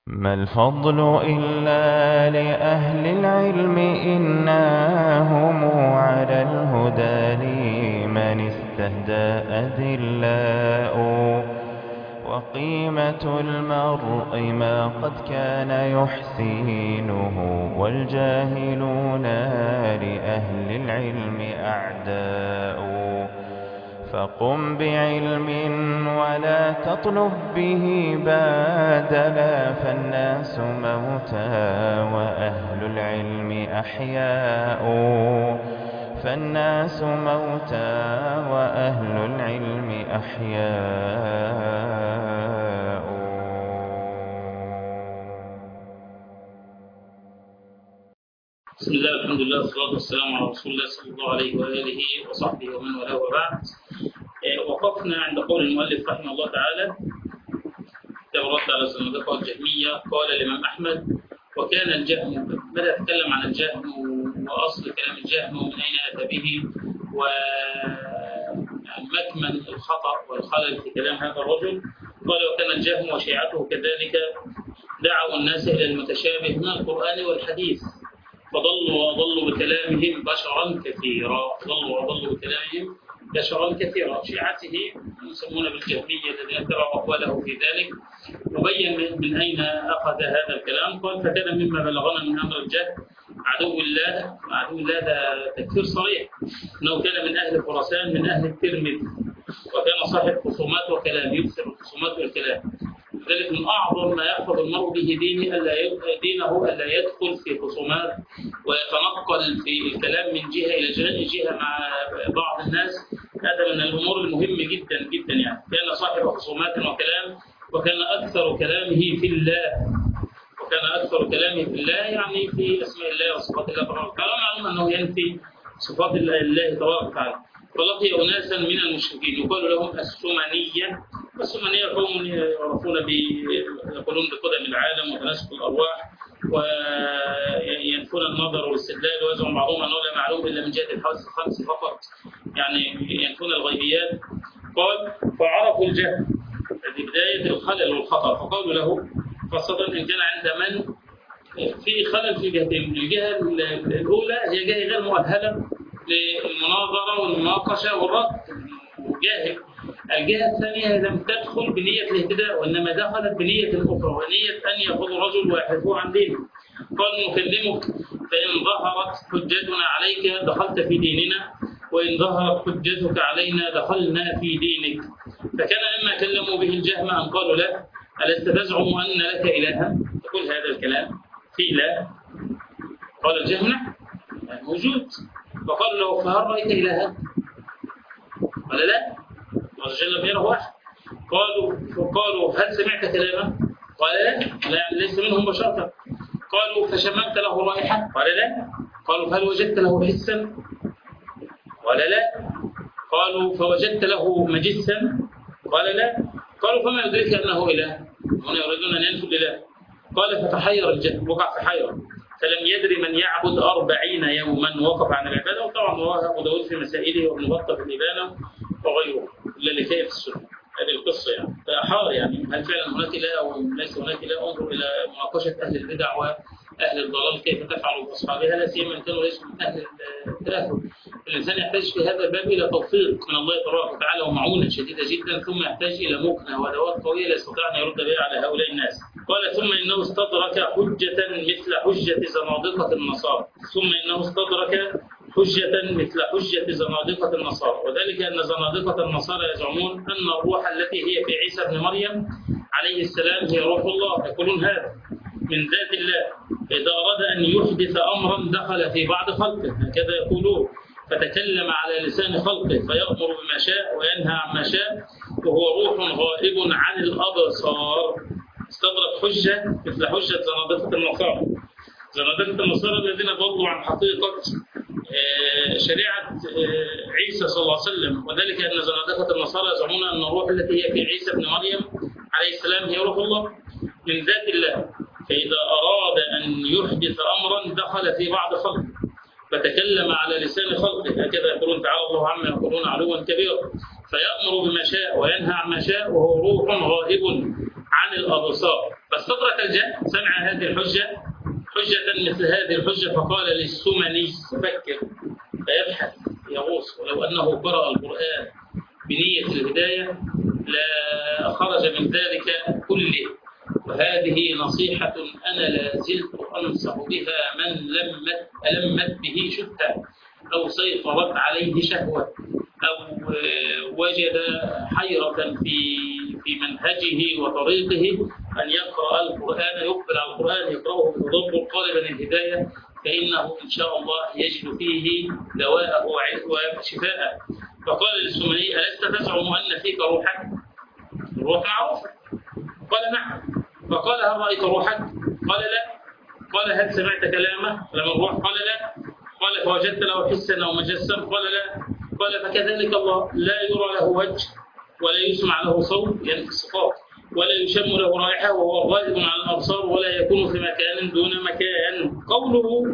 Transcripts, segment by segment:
ما الفضل إلا لأهل العلم إنهم على الهدى لمن استهدى أذلاء وقيمة المرء ما قد كان يحسينه والجاهلون لأهل العلم أعداء فقم بعلم ولا تطلب به بادلا فالناس موتى وأهل العلم أحياء فالناس موتى وأهل العلم أحياء. بسم الله الحمد لله والصلاة والسلام على رسول الله صلى الله عليه وآله وصحبه ومن والاه وبعد. وقفنا عند قول المؤلف رحمه الله تعالى كتاب الرد على الزنادقة الجهمية. قال الإمام أحمد: وكان الجهم، بدأ يتكلم عن الجهم وأصل كلام الجهم ومن أين أتى به ومكمن الخطأ والخلل في كلام هذا الرجل. قال: وكان الجهم وشيعته كذلك دعوا الناس إلى المتشابه من القرآن والحديث فضلوا وأضلوا بكلامهم بشرا كثيرا. ضلوا وأضلوا بكلامهم بشرا كثيرا. شيعته يسمون بالجهمية الذين اتبعوا أقواله في ذلك. وبين من أين أخذ هذا الكلام. قال: فكان مما بلغنا من أمر الجهل عدو الله. عدو الله ده تكفير صريح، أنه كان من أهل خراسان من أهل الترمذ، وكان صاحب خصومات وكلام، يكثر الخصومات والكلام. لذلك من أعظم ما يحفظ المرء به دينه ألا يدخل في خصومات ويتنقل في الكلام من جهة إلى جهة مع بعض الناس. هذا من الأمور المهمة جدا جدا. يعني كان صاحب خصومات وكلام، وكان أكثر كلامه في الله. يعني في أسماء الله وصفات الله تبارك وتعالى. معلوم أنه ينفي صفات الله تبارك وتعالى. فلقي أناسا من المشركين يقال لهم السمنية. والسمنية قوم يعرفون يقولون بقدم العالم وتناسق الأرواح وينفون النظر والاستدلال، ويزعم بعضهم أنه لا معلوم إلا من جهة الحواس الخمس فقط، يعني ينفون الغيبيات. قال: فعرفوا الجهل، هذه بداية الخلل والخطأ. فقالوا له، خاصة إن كان عند من في خلل في جهتين. الجهة الأولى هي جهة غير مؤهلة للمناظرة والمناقشة والرد، وجاهل. الجهة الثانية لم تدخل بنية الاهتداء، وإنما دخلت بنية أخرى، ونية أن يأخذ رجل ويحرفه عن دينه. قال: نكلمك فإن ظهرت حجتنا عليك دخلت في ديننا، وإن ظهرت حجتك علينا دخلنا في دينك. فكان مما كلموا به الجهم أن قالوا له: ألست تزعم أن لك إلها؟ تقول هذا الكلام في إله؟ قال الجهم: نعم موجود. فقال له: فهل رأيت إلها؟ قال: لا، الله جل لم يره أحد. قالوا: هل سمعت كلامه؟ قال: لا، ليس منهم بشرة. قالوا: فشممت له رائحة؟ قال: لا. قالوا: فهل وجدت له حسا؟ قال: لا. قالوا: فوجدت له مجسا؟ قال: لا. قالوا: فما يدرك أنه إله؟ هنا يريدون أن ينفوا الإله. قال: فتحير الجهل، وقع في حيرة، فلم يدري من يعبد 40 يوما، وقف عن العبادة. وطبعا رواه أبو داود في مسائله وابن بطة في الإبانة وغيره إلا لكي في السنة. هذه القصة يعني فأحار، يعني هل فعلا هناك إله أو ليس هناك إله؟ انظر إلى مناقشة أهل البدع وأهل الضلال كيف تفعل بأصحابها، لا سيما إن كانوا ليسوا من أهل التأهل. الإنسان يحتاج في هذا الباب إلى توفيق من الله تبارك وتعالى ومعونة شديدة جدا، ثم يحتاج إلى مكنة وأدوات قوية لا يستطيع أن يرد بها على هؤلاء الناس. قال: ثم إنه استدرك حجة مثل حجة زنادقة النصارى. وذلك أن زنادقة النصارى يزعمون أن الروح التي هي في عيسى بن مريم عليه السلام هي روح الله. يقولون هذا من ذات الله، إذا أراد أن يحدث أمرا دخل في بعض خلقه، هكذا يقولون. فتكلم على لسان خلقه فيأمر بما شاء وينهى عما شاء، وهو روح غائب عن الأبصار. استدرك حجة مثل حجة زنادقة النصارى الذين ضلوا عن حقيقة شريعة عيسى صلى الله عليه وسلم. وذلك أن زنادقة النصارى يزعمون أن الروح التي هي في عيسى بن مريم عليه السلام هي روح الله من ذات الله، فإذا أراد أن يحدث أمرا دخل في بعض خلقه فتكلم على لسان خلقه، هكذا يقولون تعالى الله عما يقولون علوا كبيرا. فيأمر بما شاء وينهى عما شاء، وهو روح غائب عن الأبصار، فاستدرك الجهل، سمع هذه الحجة حجة مثل هذه الحجة، فقال للسمني يفكر فيبحث يغوص، ولو أنه قرأ القرآن بنية الهداية لا خرج من ذلك كله. وهذه نصيحة أنا لا زلت أنصح بها من ألمت به شبهة أو سيطرت عليه شهوة أو وجد حيرة في منهجه وطريقه أن يقرأ القرآن، يقبل على القرآن يقرأه بتدبر طالبا الهداية، فإنه إن شاء الله يجد فيه دواءه وشفاءه. فقال للسمني ألست تزعم أن فيك روحا؟ الروح معروفة. قال نعم. فقال هل رأيت روحك؟ قال لا. قال هل سمعت كلامه لما الروح؟ قال لا. قال فوجدت له حسا أو مجسا؟ قال لا. قال فكذلك الله لا يرى له وجه ولا يسمع له صوت، يعني في الصفات، ولا يشم له رائحة وهو غائب عن الأبصار ولا يكون في مكان دون مكان. قوله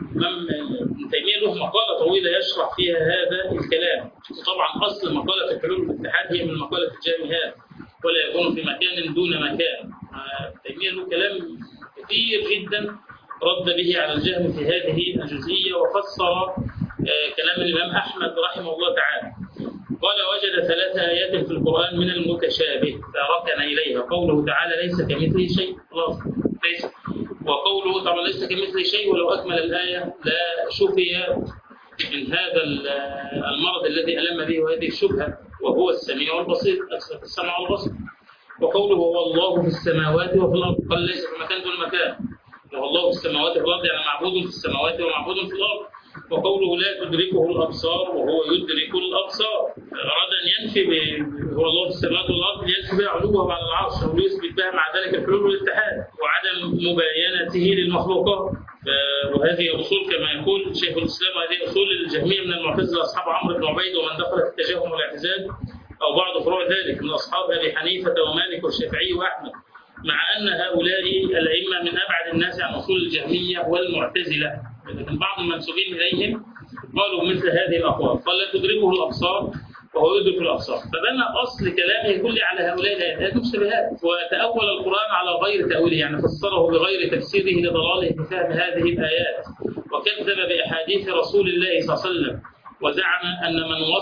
ابن تيمية له مقالة طويلة يشرح فيها هذا الكلام. طبعا أصل مقالة الحلول والاتحاد هي من مقالة الجامعات، ولا يكون في مكان دون مكان. ابن تيمية له كلام كثير جدا رد به على الجهم في هذه الجزئية، وفسر كلام الإمام أحمد رحمه الله تعالى. قال وجد 3 آيات في القرآن من المتشابه فركن إليها، قوله تعالى ليس كمثله شيء، خلاص ليس، وقوله طبعا ليس كمثله شيء ولو أكمل الآية لا شفي من هذا المرض الذي ألم به وهذه الشبهة، وهو السميع والبصير، السمع والبصر. وقوله هو الله في السماوات وفي الأرض، قال ليس في مكان دون مكان، وهو الله في السماوات وفي الأرض يعني معبود في السماوات ومعبود في الأرض. وقوله لا تدركه الأبصار وهو يدرك الأبصار، أراد أن ينفي هو الله في السماوات والأرض لينفي بها علوه على العرش وليثبت بها مع ذلك الحلول والاتحاد وعدم مباينته للمخلوقات. وهذه أصول كما يقول شيخ الإسلام، هذه أصول الجهمية من المعتزلة أصحاب عمرو بن عبيد ومن دخل في التجهم والاعتزال أو بعض فروع ذلك من أصحاب أبي حنيفة ومالك والشافعي وأحمد، مع أن هؤلاء الأئمة من أبعد الناس عن أصول الجهمية والمعتزلة، لكن بعض المنسوبين إليهم قالوا مثل هذه الأقوال، قال لا تدركه الأبصار وهو يدرك الأبصار، فبنى أصل كلامه كله على هؤلاء الآيات مشتبهات، وتأول القرآن على غير تأويله، يعني فسره بغير تفسيره لضلاله في فهم هذه الآيات، وكذب بأحاديث رسول الله صلى الله عليه وسلم، وزعم أن من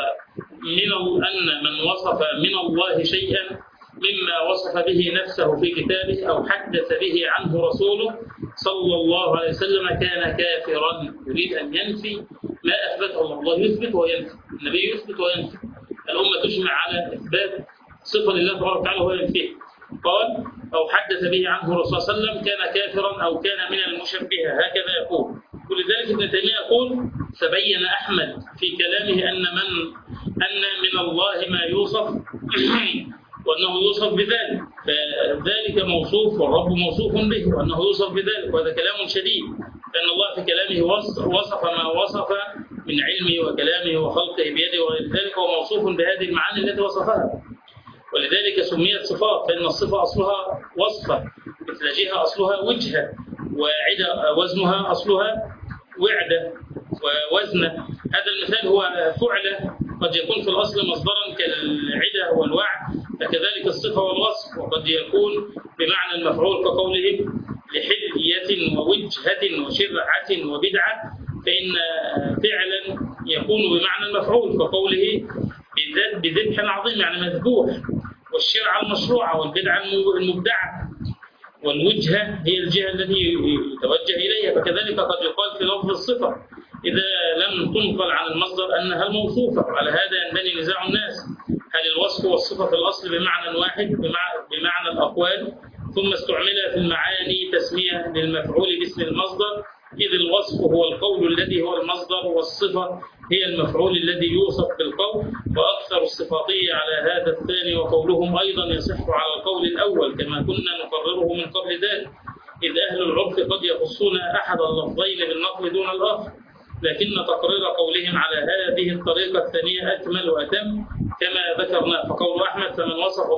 وصف من الله شيئا مما وصف به نفسه في كتابه أو حدث به عنه رسوله صلى الله عليه وسلم كان كافرا. يريد أن ينفي ما أثبته الله. الله يثبت وينفي، النبي يثبت وينفي، الأمة تجمع على إثبات صفة لله تبارك وتعالى وهو ينفيه. قال أو حدث به عنه الرسول صلى الله عليه وسلم كان كافرا أو كان من المشبهة، هكذا يقول. ولذلك ابن تيمية يقول فبين أحمد في كلامه أن من الله ما يوصف وأنه يوصف بذلك، فذلك موصوف والرب موصوف به، وأنه يوصف بذلك، وهذا كلام شديد، لأن الله في كلامه وصف ما وصف من علمه وكلامه وخلقه بيده وغير ذلك، هو موصوف بهذه المعاني التي وصفها. ولذلك سميت صفات، فإن الصفة أصلها وصفة، مثل جهة أصلها وجهة، وعدة وزنها أصلها وعدة ووزنة. هذا المثال هو فعلة قد يكون في الأصل مصدرا كالعدة والوعد، فكذلك الصفة والوصف، وقد يكون بمعنى المفعول كقوله لحلية ووجهة وشرعة وبدعة، فإن فعلا يكون بمعنى المفعول كقوله بذبح عظيم يعني مذبوح، والشرعة المشروعة والبدعة المبدعة، والوجهة هي الجهة التي يتوجه إليها. فكذلك قد يقال في لفظ الصفة إذا لم تنقل عن المصدر أنها الموصوفة، وعلى هذا ينبني نزاع الناس، هل الوصف والصفة في الأصل بمعنى واحد بمعنى الأقوال، ثم استعمل في المعاني تسمية للمفعول باسم المصدر، إذ الوصف هو القول الذي هو المصدر، والصفة هي المفعول الذي يوصف بالقول، وأكثر الصفاتية على هذا الثاني، وقولهم أيضا يصح على القول الأول كما كنا نقرره من قبل ذلك، إذ أهل العرف قد يخصون أحد اللفظين بالنقل دون الآخر، لكن تقرير قولهم على هذه الطريقة الثانية أكمل وأتم كما ذكرنا. فقول أحمد فمن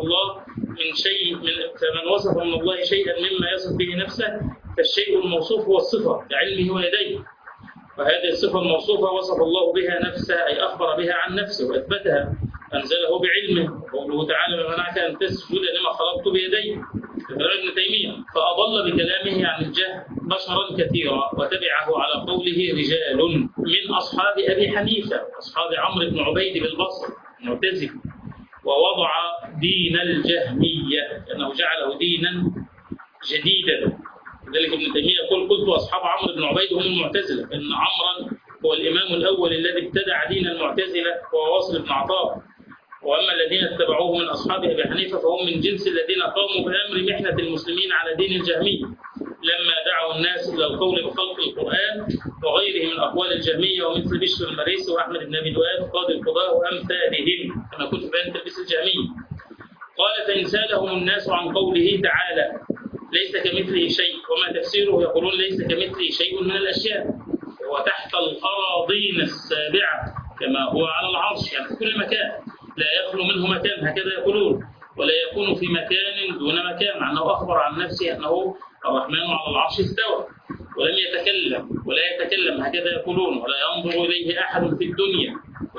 وصف من الله شيئا مما يصف به نفسه، فالشيء الموصوف هو الصفة بعلمه ويديه، وهذه الصفة الموصوفة وصف الله بها نفسه، أي أخبر بها عن نفسه وأثبتها، أنزله بعلمه. وقوله تعالى: ما منعك أن تسجد لما خلقت بيدي، كلام ابن تيمية. فأضل بكلامه عن الجهل بشرا كثيرا، وتبعه على قوله رجال من أصحاب أبي حنيفة، أصحاب عمرو بن عبيد بالبصر المعتزلي، ووضع دين الجهمية لأنه جعله دينا جديدا. لذلك ابن تيمية يقول: قلت أصحاب عمرو بن عبيد هم المعتزلة، إن عمرا هو الإمام الأول الذي ابتدع دين المعتزلة وهو واصل بن عطاء. وأما الذين اتبعوه من أصحاب أبي حنيفة فهم من جنس الذين قاموا بأمر محنة المسلمين على دين الجهمية، لما دعوا الناس إلى القول بخلق القرآن وغيره من أقوال الجهمية، ومثل بشر المريسي وأحمد بن أبي دواد قاضي القضاء وأمثالهم، كما كنت بيان تلبيس الجهمية. قال: فإن سألهم الناس عن قوله تعالى: ليس كمثله شيء، وما تفسيره؟ يقولون: ليس كمثله شيء من الأشياء، هو تحت الأراضين السابعة كما هو على العرش، يعني في كل مكان، لا يخلو منه مكان، هكذا يقولون، ولا يكون في مكان دون مكان، مع أنه أخبر عن نفسه أنه الرحمن على العرش استوى ولم يتكلم ولا يتكلم، هكذا يقولون. ولا ينظر إليه أحد في الدنيا،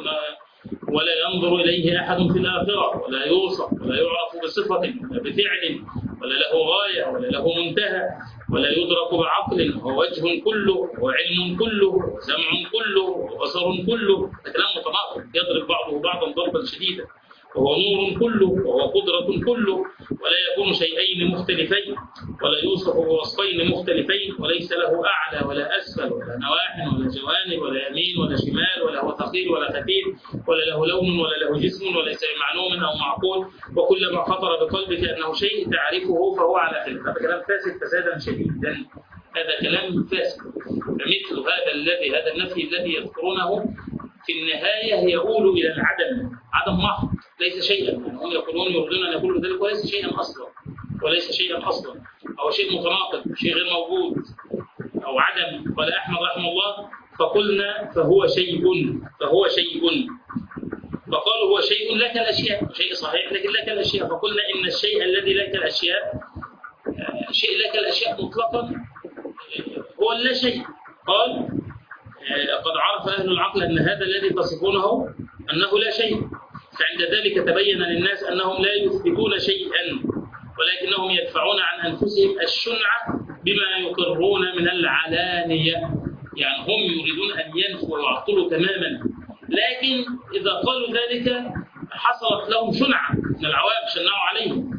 ولا ينظر إليه أحد في الآخرة، ولا يوصف ولا يعرف بصفة ولا بفعل، ولا له غاية ولا له منتهى، ولا يدرك بعقل، هو وجه كله وعلم كله وسمع كله وبصر كله. كلام متناقض يضرب بعضه بعضا ضربا شديدا. وهو نور كله وهو قدرة كله، ولا يكون شيئين مختلفين، ولا يوصف بوصفين مختلفين، وليس له أعلى ولا أسفل ولا نواح ولا جوانب ولا يمين ولا شمال، ولا هو ثقيل ولا خفيف، ولا له لون ولا له جسم، وليس بمعلوم أو معقول. وكل ما خطر بقلبك أنه شيء تعرفه فهو على خلاف. هذا كلام فاسد فسادا شديدا، هذا كلام فاسد. فمثل هذا النفي الذي يذكرونه في النهاية يؤول إلى العدم، عدم محض، ليس شيئا. هم يقولون يريدون أن يقولوا ذلك وليس شيئا أصلا، وليس شيئا أصلا، أو شيء متناقض، شيء غير موجود أو عدم. قال أحمد رحمه الله: فقلنا فهو شيء، فهو شيء. فقالوا: هو شيء لا كالأشياء، شيء صحيح لكن لا كالأشياء. فقلنا: إن الشيء الذي لا كالأشياء، شيء لا كالأشياء مطلقا، هو لا شيء. قال: قد عرف أهل العقل أن هذا الذي تصفونه أنه لا شيء، فعند ذلك تبين للناس أنهم لا يثبتون شيئا، ولكنهم يدفعون عن أنفسهم الشنعة بما يقرون من العلانية. يعني هم يريدون أن ينفوا ويعطلوا تماما، لكن إذا قالوا ذلك حصلت لهم شنعة من العوام شنعوا عليهم،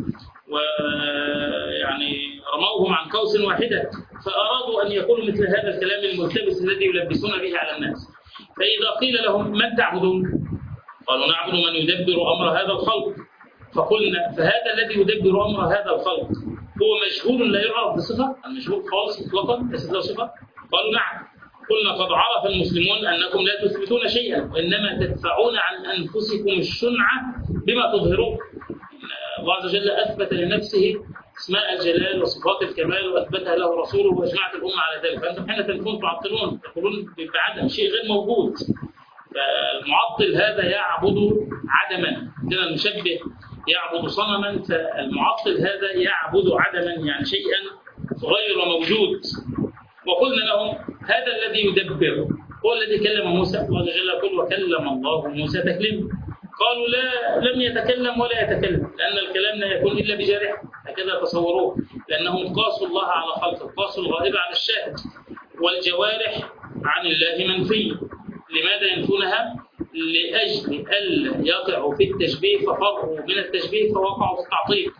ويعني رموهم عن قوس واحدة، فأرادوا أن يقولوا مثل هذا الكلام الملتبس الذي يلبسون به على الناس. فإذا قيل لهم: من تعبدون؟ قالوا: نعبد من يدبر أمر هذا الخلق. فقلنا: فهذا الذي يدبر أمر هذا الخلق هو مجهول لا يعرف بصفة؟ المجهول خالص مطلقا ليس له صفة؟ قالوا: نعم. قلنا: قد عرف المسلمون أنكم لا تثبتون شيئا، وإنما تدفعون عن أنفسكم الشنعة بما تظهرون. الله عز وجل أثبت لنفسه اسماء الجلال وصفات الكمال وأثبتها له رسوله وأجمعت الأمة على ذلك، فأنتم حين تنفون تعطلون، تقولون بعدم شيء غير موجود. فالمعطل هذا يعبد عدما، عندنا المشبه يعبد صنما، فالمعطل هذا يعبد عدما، يعني شيئا غير موجود. وقلنا لهم: هذا الذي يدبر هو الذي كلم موسى. الله جل يقول: وكلم الله موسى تكليما. قالوا: لا، لم يتكلم ولا يتكلم، لأن الكلام لا يكون إلا بجارحة، هكذا تصوروه، لأنهم قاسوا الله على خلقه، قاسوا الغائب على الشاهد، والجوارح عن الله منفية. لماذا ينفونها؟ لأجل ألا يقعوا في التشبيه ففروا من التشبيه فوقعوا في التعطيل،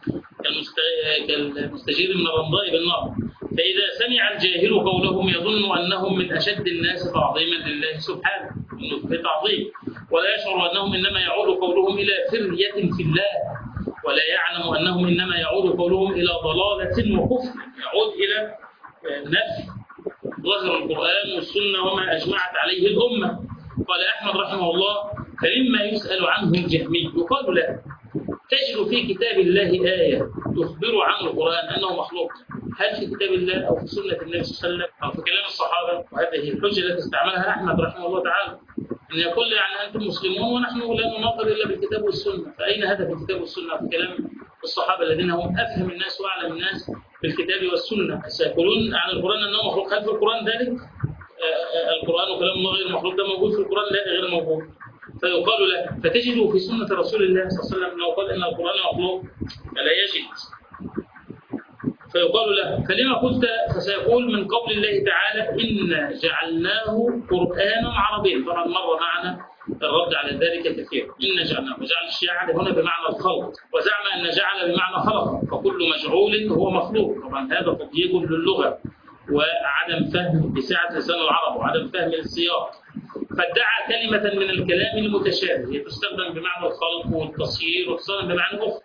كالمستجير من الرمضاء بالنار. فإذا سمع الجاهل قولهم يظن أنهم من أشد الناس تعظيما لله سبحانه، إنه في تعظيم، ولا يشعر أنهم إنما يعود قولهم إلى فرية في الله، ولا يعلم أنهم إنما يعود قولهم إلى ضلالة وكفر، يعود إلى نفي ظاهر القرآن والسنة وما أجمعت عليه الأمة. قال أحمد رحمه الله: فمما يسأل عنه الجهمي يقال له: تجد في كتاب الله آية تخبر عن القرآن أنه مخلوق؟ هل في كتاب الله أو في سنة النبي صلى الله عليه وسلم أو في كلام الصحابة؟ وهذه الحجة التي استعملها أحمد رحمه الله تعالى، أن يقول يعني أنتم مسلمون ونحن لا نناقض إلا بالكتاب والسنة. فأين هذا في الكتاب والسنة في كلام الصحابة الذين هم أفهم الناس وأعلم الناس بالكتاب والسنة؟ سيقولون عن القرآن أنه مخلوق، هل في القرآن ذلك؟ القرآن وكلام الله غير مخلوق، ده موجود في القرآن؟ لا، غير موجود. فيقال له، فتجده في سنة رسول الله صلى الله عليه وسلم لو قال إن القرآن مخلوق فلا يجد. فيقال له فلما قلت؟ فسيقول من قول الله تعالى إن جعلناه قرآنا عربيا. طبعا مر معنا الرد على ذلك كثير. إن جعلناه، وجعل الجعل هنا بمعنى الخلق، وزعم أن جعل بمعنى خلق، فكل مجعول هو مخلوق. طبعا هذا تضييق للغة وعدم فهم بسعة لسان العرب وعدم فهم السياق. فادعى كلمة من الكلام المتشابه، هي تستخدم بمعنى الخلق والتصيير وتستخدم بمعنى أخرى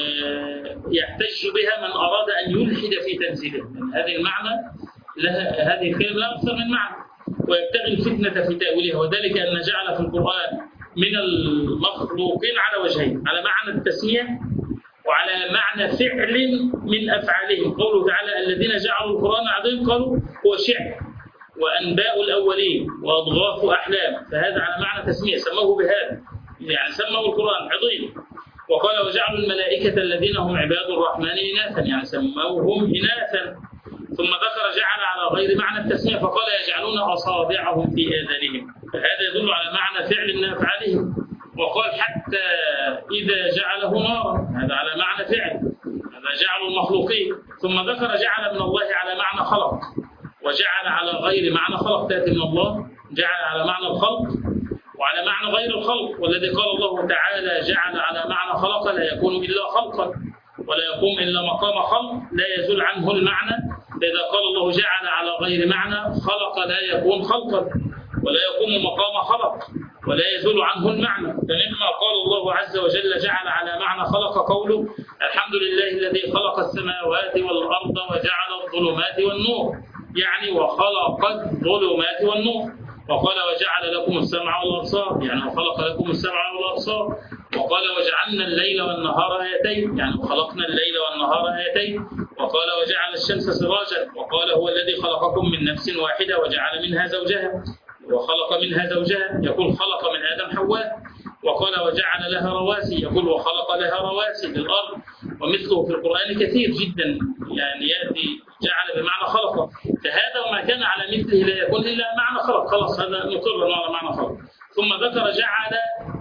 يحتج بها من أراد أن يلحد في تنزيله. يعني هذه المعنى لها، هذه الكلمة لا أكثر من معنى، ويبتغي الفتنة في تأويلها. وذلك أن جعل في القرآن من المخلوقين على وجهين، على معنى التسمية وعلى معنى فعل من أفعالهم. قوله تعالى الذين جعلوا القرآن عظيم قالوا هو شعر وأنباء الأولين وأضغاث أحلام، فهذا على معنى تسمية، سموه بهذا، يعني سموا القرآن عظيم. وقال وجعلوا الملائكة الذين هم عباد الرحمن إناثا، يعني سموهم إناثا. ثم ذكر جعل على غير معنى التسمية فقال يجعلون أصابعهم في آذانهم، فهذا يدل على معنى فعل من أفعالهم. وقال حتى إذا جعله نارا، هذا على معنى فعل، هذا جعل المخلوقين. ثم ذكر جعل من الله على معنى خلق، وجعل على غير معنى خلق تأتي من الله، جعل على معنى الخلق وعلى معنى غير الخلق. والذي قال الله تعالى جعل على معنى خلق لا يكون إلا خلقا، ولا يقوم إلا مقام خلق، لا يزول عنه المعنى. فإذا قال الله جعل على غير معنى خلق لا يكون خلقا ولا يقوم مقام خلق ولا يزول عنه المعنى. فمما قال الله عز وجل جعل على معنى خلق قوله الحمد لله الذي خلق السماوات والأرض وجعل الظلمات والنور، يعني وخلق الظلمات والنور. وقال وجعل لكم السمع والأبصار، يعني وخلق لكم السمع والأبصار. وقال وجعلنا الليل والنهار آيتين، يعني وخلقنا الليل والنهار آيتين. وقال وجعل الشمس سراجا. وقال هو الذي خلقكم من نفس واحدة وجعل منها زوجها وخلق منها زوجها، يقول خلق من آدم حواء. وقال وجعل لها رواسي، يقول وخلق لها رواسي للأرض. ومثله في القرآن كثير جدا، يعني يأتي جعل بمعنى خلق. فهذا وما كان على مثله لا يكون إلا معنى خلق، خلاص هذا نقر على معنى خلق. ثم ذكر جعل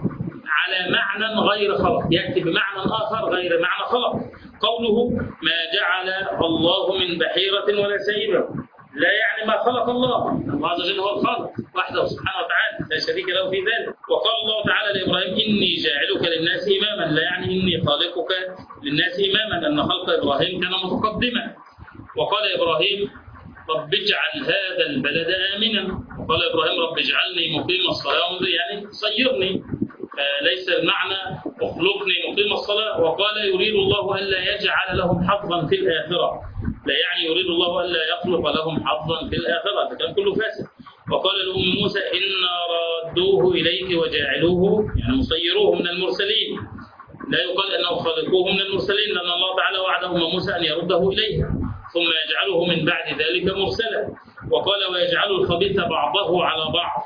على معنى غير خلق، يأتي بمعنى آخر غير معنى خلق. قوله ما جعل الله من بحيرة ولا سيبة، لا يعني ما خلق الله، الله عز وجل هو الخالق وحده سبحانه وتعالى لا شريك له في ذلك. وقال الله تعالى لإبراهيم إني جاعلك للناس إماما، لا يعني إني خالقك للناس إماما، لأن خلق إبراهيم كان متقدما. وقال إبراهيم رب اجعل هذا البلد آمنا. وقال إبراهيم رب اجعلني مقيم الصلاة، يعني صيرني، ليس المعنى اخلقني مقيم الصلاة. وقال يريد الله ألا يجعل لهم حظا في الآخرة، لا يعني يريد الله ألا يخلق لهم حظا في الآخرة، فكان كله فاسد. وقال لأم موسى إنا رادوه إليك وجاعلوه، يعني مصيروه من المرسلين. لا يقال أنه خلقوه من المرسلين، لأن الله تعالى وعد أم موسى أن يرده إليها ثم يجعله من بعد ذلك مرسلا. وقال ويجعل الخبيث بعضه على بعض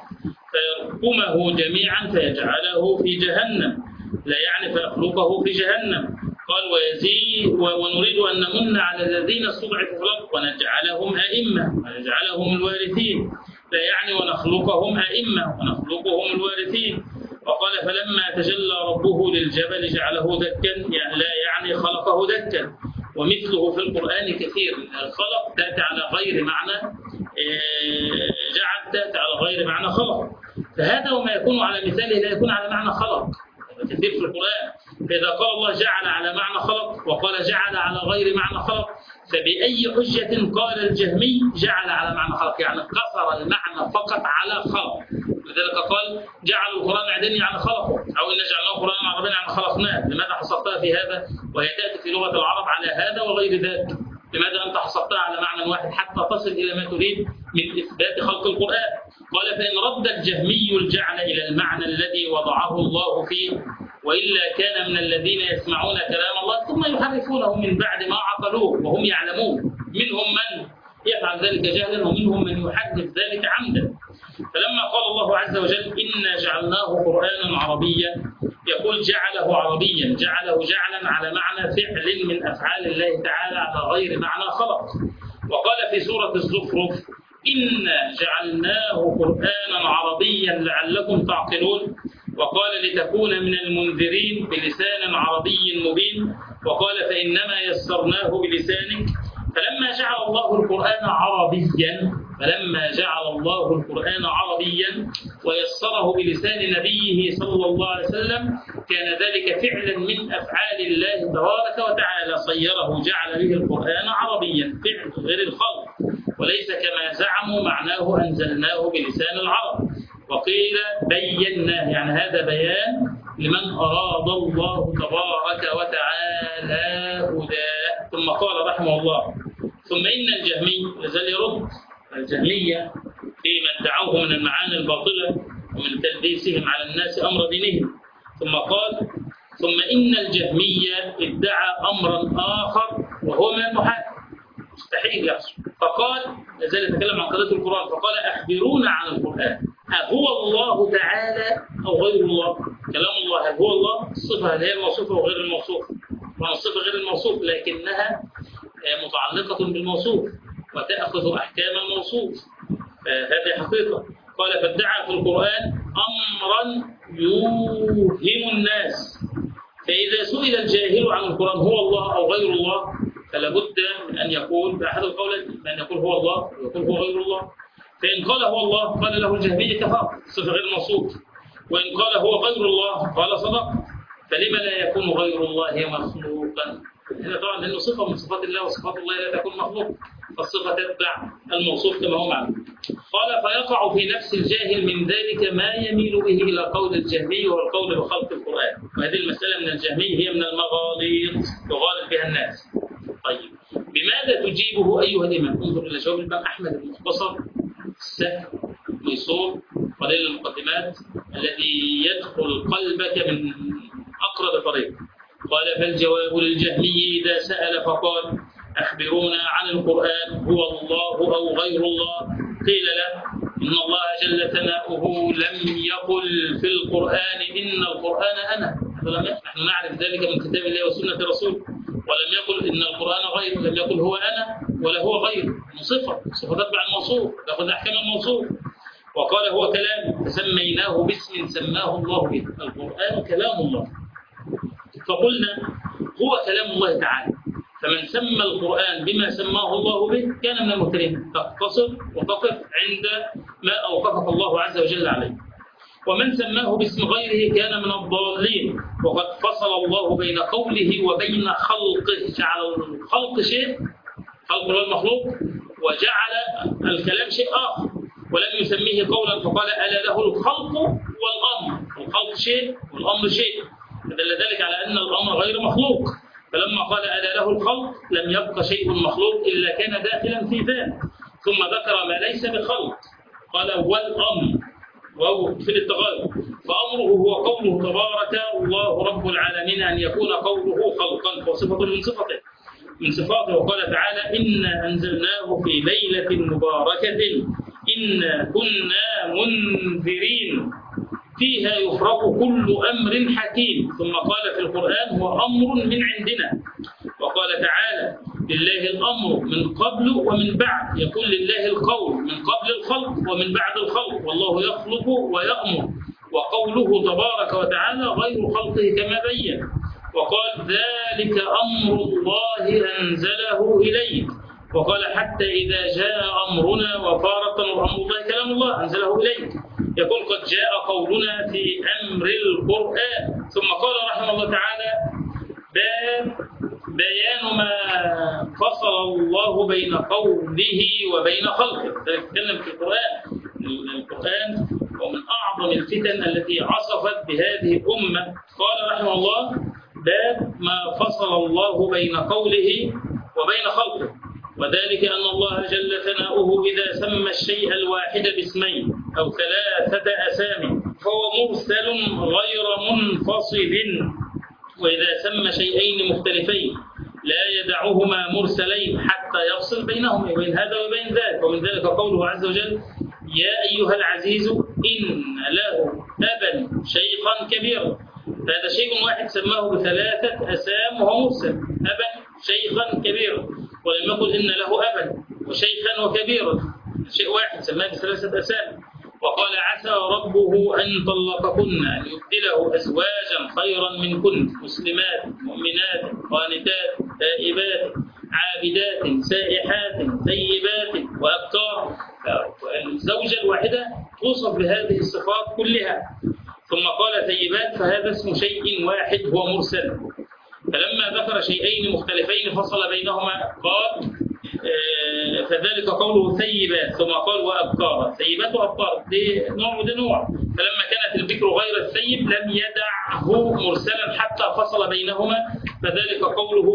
فيركمه جميعا فيجعله في جهنم، لا يعني فيخلقه في جهنم. قال ونريد أن نمن على الذين استضعفوا في الأرض ونجعلهم أئمة ونجعلهم الوارثين، لا يعني ونخلقهم أئمة ونخلقهم الوارثين. وقال فلما تجلى ربه للجبل جعله دكا، يعني لا يعني خلقه دكا. ومثله في القرآن كثير، الخلق تأتي على غير معنى جعل، تأتي على غير معنى خلق. فهذا وما يكون على مثاله لا يكون على معنى خلق، كثير في القرآن. فإذا قال الله جعل على معنى خلق وقال جعل على غير معنى خلق، فبأي حجة قال الجهمي جعل على معنى خلق، يعني قصر المعنى فقط على خلق. لذلك قال جعل القرآن عدني على خلقه، أو إن جعلناه قرآن عربيا على خلقناه. لماذا حصرتها في هذا وهي تأتي في لغة العرب على هذا وغير ذلك؟ لماذا أنت حصرتها على معنى واحد حتى تصل إلى ما تريد من إثبات خلق القرآن؟ قال فإن رد الجهمي الجعل إلى المعنى الذي وضعه الله فيه، وإلا كان من الذين يسمعون كلام الله ثم يحرفونه من بعد ما عقلوه وهم يعلمون، منهم من يفعل ذلك جهلا ومنهم من يحدث ذلك عمدا. فلما قال الله عز وجل إنا جعلناه قرآنا عربيا، يقول جعله عربيا، جعله جعلا على معنى فعل من أفعال الله تعالى على غير معنى خلق. وقال في سورة الزخرف إنا جعلناه قرآنا عربيا لعلكم تعقلون، وقال لتكون من المنذرين بلسان عربي مبين، وقال فإنما يسرناه بلسانك. فلما جعل الله القرآن عربيا ويسره بلسان نبيه صلى الله عليه وسلم، كان ذلك فعلا من أفعال الله تبارك وتعالى، صيره جعل به القرآن عربيا، فعل غير الخلق، وليس كما زعموا معناه أنزلناه بلسان العرب. وقيل بيناه، يعني هذا بيان لمن أراد الله تبارك وتعالى هداه. ثم قال رحمه الله: ثم إن الجهمي لازال يرد الجهمية فيما ادعوه من المعاني الباطلة ومن تلبيسهم على الناس أمر دينهم. ثم قال: ثم إن الجهمية ادعى أمرا آخر وهو من المحال، مستحيل يحصل. فقال، لازال يتكلم عن قضية القرآن، فقال: أخبرونا عن القرآن، أهو الله تعالى أو غير الله؟ كلام الله هل هو الله؟ الصفة هل هي الموصوفة وغير الموصوف؟ والصفة غير الموصوف لكنها متعلقة بالموصوف وتأخذ أحكام الموصوف، هذه حقيقة. قال: فادعى في القرآن أمرا يوهم الناس، فإذا سئل الجاهل عن القرآن هو الله أو غير الله، فلا بد من أن يقول بأحد القولين، من يقول هو الله ويقول هو غير الله. فإن قال هو الله قال له الجهمي كفر، صفة غير موصوف. وإن قال هو غير الله قال صدق. فلما لا يكون غير الله مخلوقا؟ هنا طبعا لأنه صفة من صفات الله، وصفات الله لا تكون مخلوق، فالصفة تتبع الموصوف كما هو معلوم. قال: فيقع في نفس الجاهل من ذلك ما يميل به إلى قول الجهمي والقول بخلق القرآن. وهذه المسألة من الجهمي هي من المغاليط يغالط بها الناس. طيب، بماذا تجيبه أيها الإمام؟ انظر إلى جواب الإمام أحمد المختصر السهل ميسور قليل المقدمات الذي يدخل قلبك من أقرب طريق. قال: فالجواب للجهمي إذا سأل فقال: أخبرونا عن القرآن، هو الله أو غير الله؟ قيل له: إن الله جل ثناؤه لم يقل في القرآن إن القرآن أنا، نحن نعرف ذلك من كتاب الله وسنة رسوله، ولم يقل إن القرآن غير، لم يقل هو أنا ولا هو غير، صفة تتبع الموصوف، تأخذ أحكام الموصوف. وقال: هو كلام فسميناه باسم سماه الله به، القرآن كلام الله. فقلنا هو كلام الله تعالى، فمن سمى القرآن بما سماه الله به كان من المهتدين. تقتصر وتقف عند ما أوقفك الله عز وجل عليه. ومن سماه باسم غيره كان من الضالين. وقد فصل الله بين قوله وبين خلقه، جعل الخلق شيء، خلق المخلوق، وجعل الكلام شيء آخر، ولم يسميه قولا فقال: ألا له الخلق والأمر. الخلق شيء والأمر شيء، فدل ذلك على أن الأمر غير مخلوق. فلما قال: ألا له الخلق لم يبق شيء مخلوق إلا كان داخلا في ذلك. ثم ذكر ما ليس بخلق، قال: والأمر، وهو في التغاير، فأمره هو قوله تبارك الله رب العالمين أن يكون قوله خلقا، وصفة من صفاته. وقال تعالى: إنا أنزلناه في ليلة مباركة إنا كنا منذرين فيها يفرق كل أمر حكيم. ثم قال في القرآن: هو أمر من عندنا. وقال تعالى: لله الأمر من قبل ومن بعد، يكون لله القول من قبل الخلق ومن بعد الخلق، والله يخلق ويأمر. وقوله تبارك وتعالى غير خلقه كما بين. وقال: ذلك أمر الله أنزله إليك. وقال: حتى إذا جاء أمرنا وفارت أمر الله كلام الله أنزله إليك، يقول: قد جاء قولنا في أمر القرآن. ثم قال رحمه الله تعالى: بيان ما فصل الله بين قوله وبين خلقه. نتكلم في القرآن ومن أعظم الفتن التي عصفت بهذه الأمة. قال رحمه الله: باب ما فصل الله بين قوله وبين خلقه، وذلك أن الله جل ثناؤه إذا سمى الشيء الواحد باسمين أو ثلاثة أسامي فهو مرسل غير منفصل، وإذا سمى شيئين مختلفين لا يدعهما مرسلين حتى يفصل بينهما وبين هذا وبين ذاك. ومن ذلك قوله عز وجل: يا أيها العزيز إن له أبا شيخا كبيرا. فهذا شيء واحد سماه بثلاثة أسام وهو مرسل، أبا شيخا كبيرا، ولم يقل إن له أبا وشيخا وكبيرا، شيء واحد سماه بثلاثة أسام. وقال عسى ربه أن طلقكن أن يبدله أزواجا خيرا منكن مسلمات مؤمنات قانتات تائبات عابدات سائحات ثيبات وأبكار. الزوجة الواحدة توصف بهذه الصفات كلها. ثم قال ثيبات فهذا اسم شيء واحد هو مرسل، فلما ذكر شيئين مختلفين فصل بينهما قال فذلك قوله ثيبات، ثم قال وأبكار. ثيبات وأبكار دي نوع وده نوع، فلما كانت البكر غير الثيب لم يدعه مرسلا حتى فصل بينهما، فذلك قوله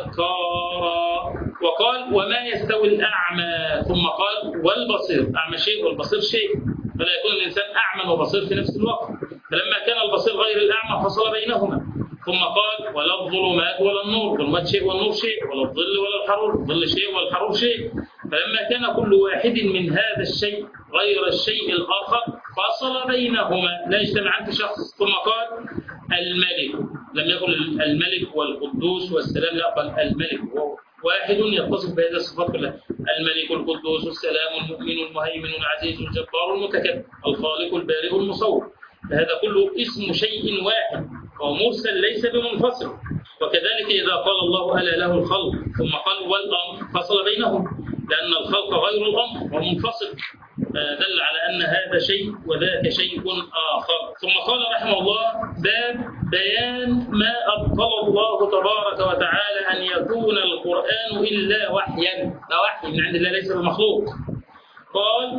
وأبكارا. وقال وما يستوي الأعمى، ثم قال والبصير. أعمى شيء والبصير شيء، فلا يكون الإنسان أعمى وبصير في نفس الوقت، فلما كان البصير غير الأعمى فصل بينهما. ثم قال ولا الظلمات ولا النور، الظلمات شيء والنور شيء، ولا الظل ولا الحرور، الظل شيء والحرور شيء، فلما كان كل واحد من هذا الشيء غير الشيء الآخر فصل بينهما لا يجتمعان في شخص. ثم قال الملك، لم يقل الملك والقدوس والسلام، لا قال الملك، هو واحد يتصف بهذه الصفات كلها: الملك القدوس السلام المؤمن المهيمن العزيز الجبار المتكبر الخالق البارئ المصور، فهذا كله اسم شيء واحد وهو مرسل ليس بمنفصل. وكذلك إذا قال الله ألا له الخلق ثم قال والأمر فصل بينهم، لأن الخلق غير الأمر ومنفصل، دل على أن هذا شيء وذاك شيء آخر. ثم قال رحمه الله باب بيان ما أبطل الله تبارك وتعالى أن يكون القرآن إلا وحيا، ده وحي من عند الله ليس بمخلوق. قال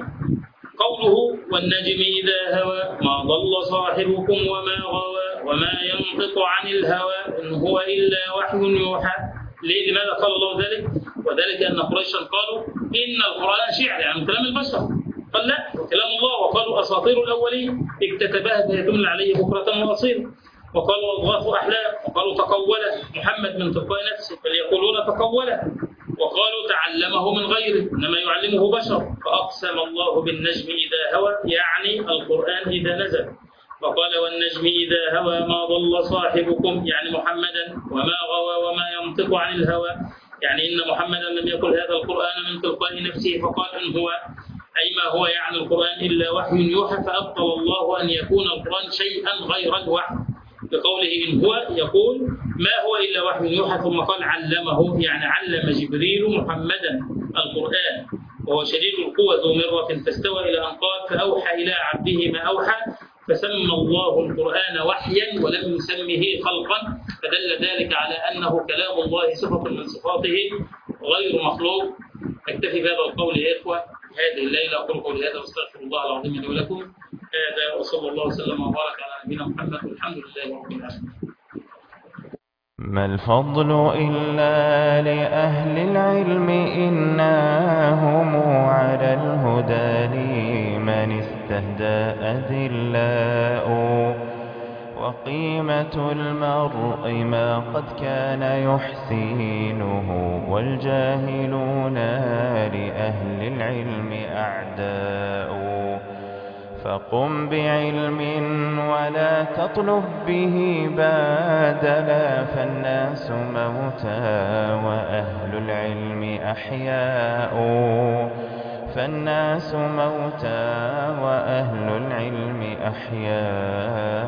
قوله والنجم إذا هوى ما ضل صاحبكم وما غوى وما ينطق عن الهوى إن هو إلا وحي يوحى. لماذا قال الله ذلك؟ وذلك أن قريشا قالوا إن القرآن شعر، يعني كلام البشر، قال لا كلام الله، وقالوا أساطير الأولين اكتتبها فهي تملى عليه بكرة وأصيلا، وقالوا أضغاث أحلام، وقالوا تقوله محمد من تلقاء نفسه فليقولون تقوله، وقالوا تعلمه من غيره إنما يعلمه بشر. فأقسم الله بالنجم إذا هوى يعني القرآن إذا نزل، وقال والنجم إذا هوى ما ضل صاحبكم يعني محمدا، وما غوى وما ينطق عن الهوى يعني إن محمدا لم يقل هذا القرآن من تلقاء نفسه، فقال إن هو أي ما هو يعني القرآن إلا وحي يوحى، فأبطل الله أن يكون القرآن شيئا غير الوحي بقوله إن هو يقول ما هو إلا وحي يوحى. ثم قال علمه يعني علم جبريل محمدا القرآن، وهو شديد القوة ذو مرة، فاستوى إلى أن قال فأوحى إلى عبده ما أوحى، فسمى الله القرآن وحيا ولم يسمه خلقا، فدل ذلك على أنه كلام الله صفة من صفاته غير مخلوق. أكتفي بهذا القول يا إخوة هذه الليلة، أقول قولي هذا واستغفر الله العظيم لي ولكم. هذا وصلى الله وسلم وبارك على نبينا محمد والحمد لله رب العالمين. ما الفضل إلا لأهل العلم إنهم على الهدى لمن استهدى أذلاء، وقيمة المرء ما قد كان يحسينه، والجاهلون لأهل العلم أعداء. فقم بعلم ولا تطلب به بادلا، فالناس موتى وأهل العلم أحياء، فالناس موتى وأهل العلم أحياء.